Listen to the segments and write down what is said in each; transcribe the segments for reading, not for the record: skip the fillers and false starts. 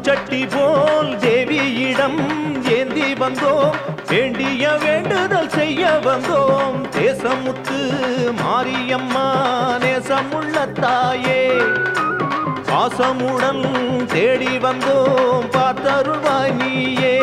பூச்சட்டி போல் தேவியிடம் ஏந்தி வந்தோம், வேண்டிய வேண்டுதல் செய்ய வந்தோம். தேசமுத்து மாரியம்மா நேசமுள்ள தாயே, பாசமுடன் தேடி வந்தோம், பார்த்தருள்வாய் நீயே.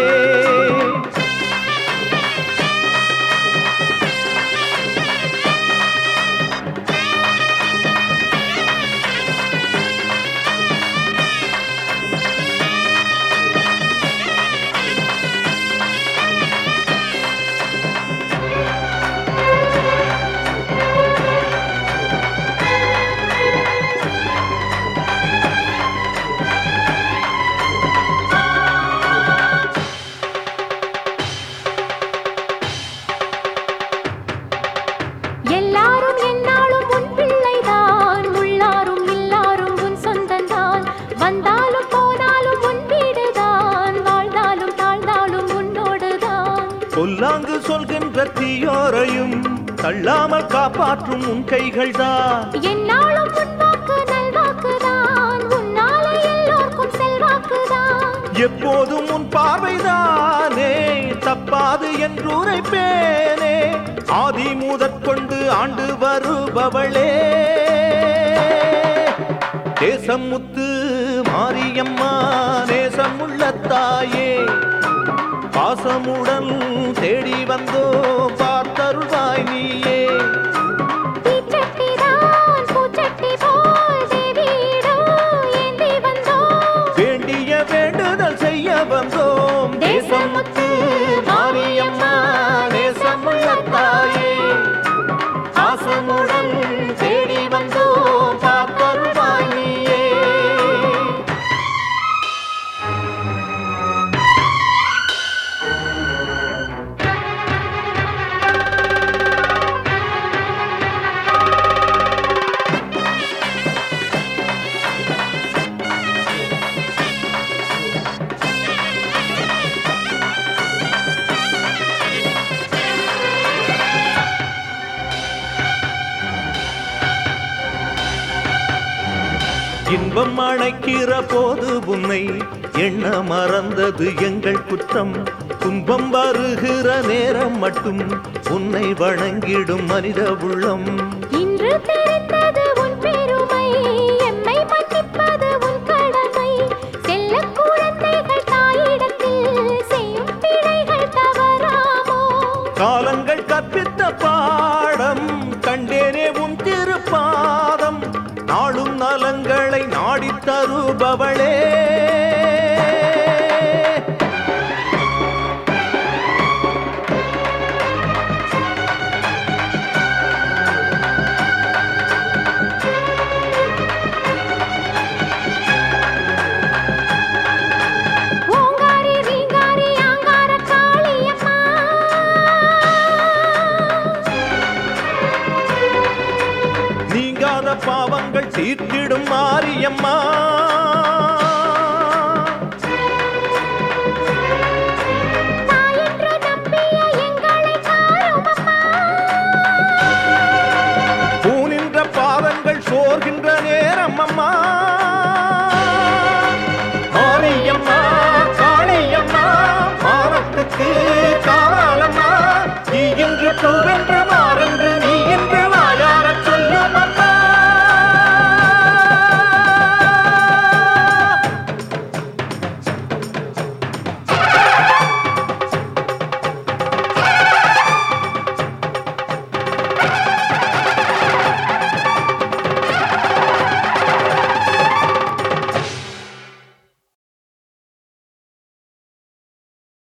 சொல்லாங்கு சொல்கின்ற தீயோரையும் தள்ளாமல் காப்பாற்றும் உன் கைகள் தான். என்னாலும் முன்வாக்கு நல்வாக்குதான், உன்னாலே எல்லோருக்கும் செல்வாக்குதான். எப்போதும் உன் பார்வைதானே தப்பாது என்றுரைப்பேனே, ஆதி முதற்கொண்டு ஆண்டு வருபவளே. தேசமுத்து மாரியம்மா நேசமுள்ள தாயே, பாசமுடன் தேடி வந்தோ, பார்த்தருள்வாய் நீயே. வேண்டிய வேண்டுதல் செய்ய வந்தோம், தேசமுத்து மாரியம்மா நேசமுள்ள தாயே, பாசமுடன் தேடி வந்தோ, பார்த்தருள்வாய் நீயே. இன்பம் அணைக்கிற போது உன்னை எண்ண மறந்தது எங்கள் குற்றம். துன்பம் வருகிற நேரம் மட்டும் உன்னை வணங்கிடும் மனித உள்ளம். இன்று தெரிந்தது உன் பெருமை, எம்மை மன்னிப்பது உன் கடமை. செல்ல குழந்தைகள் தாயிடத்தில் செய்யும் பிழைகள் தவறாமோ? காலங்கள் கற்பித்த பாடம் கண்டேனே உன் திருப்பாதம், நாளும் நலங்களை நாடித் தருபவளே. ஓங்காரி ரீங்காரி ஆங்கார காளியம்மா, நீங்காத பாவங்கள் தீர்த்திடும் மாரியம்மா.